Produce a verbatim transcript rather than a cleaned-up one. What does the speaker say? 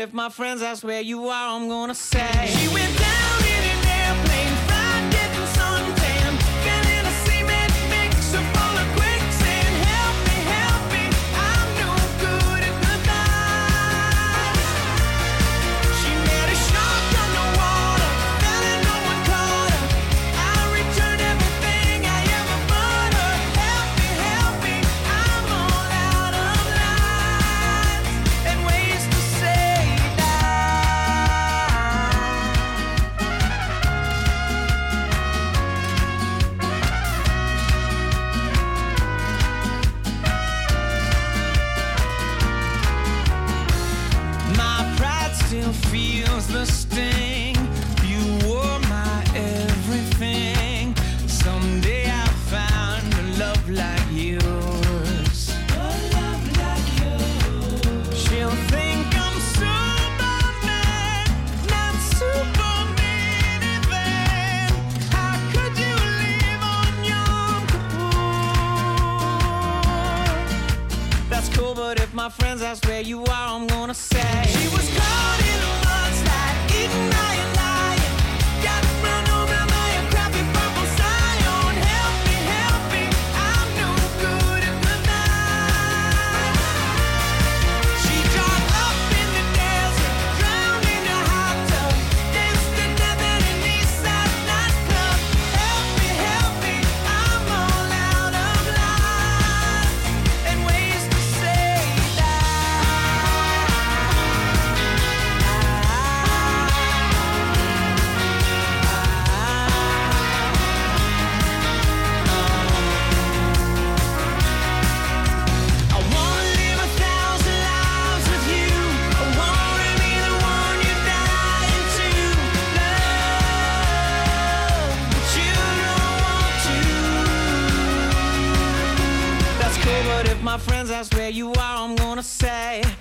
if my friends ask where you are, I'm gonna say she went down in an airplane, fried, getting suntan, fell in a cement mixer full of quicksand. Help me, help me, I'm no good at goodbye. She met a shark underwater, fell and no one caught her. I returned everything I ever bought her. Help me, help me, I'm all out of lines and ways to say my pride still feels the sting. You were my everything. Someday I'll find a love like yours. A love like yours. She'll think I'm Superman, not Superman even. How could you live on Yom Kippur? That's cool, but if my friends ask where you are, I'm gonna say she was caught in a mudslide, eaten by a lion, got run over by a crappy purple scion. Help me, help me, I'm no good at goodnight. She dropped up in the desert, drowned in a hot tub, danced to death at an Eastside nightclub. Help me, help me, I'm all out of lines and ways to say I wanna live a thousand lives with you. I wanna be the one you die into. Love, but you don't want to. That's cool, but if my friends ask where you are, I'm gonna say